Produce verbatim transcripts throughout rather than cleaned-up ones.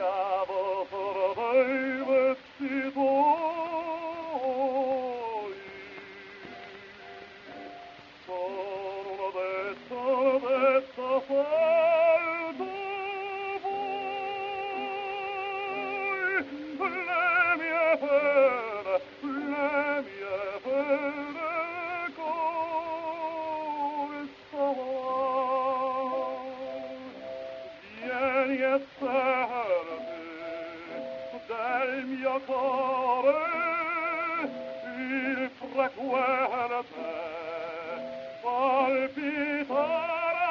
siamo solo dei vestiti tuoi. Sono una detta, una detta falda voi, le mie pene, le mie pene come stavano. Vieni e servi del mio cuore il frequente palpitare.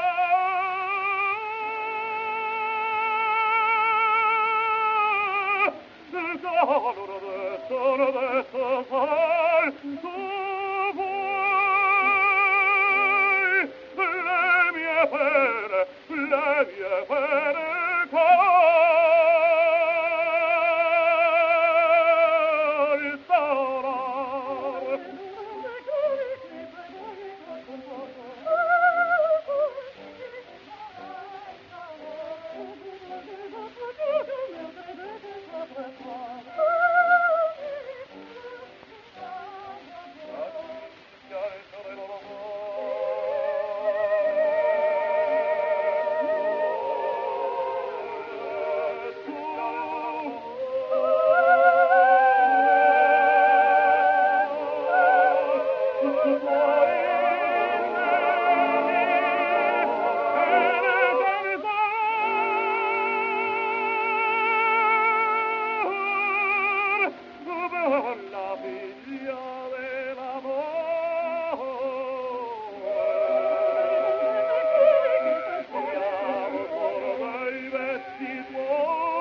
Sono detto, sono detto, sai, tu vuoi le mie pene, le mie pene la figlia dell'amore, siamo solo dei vestiti tuoi.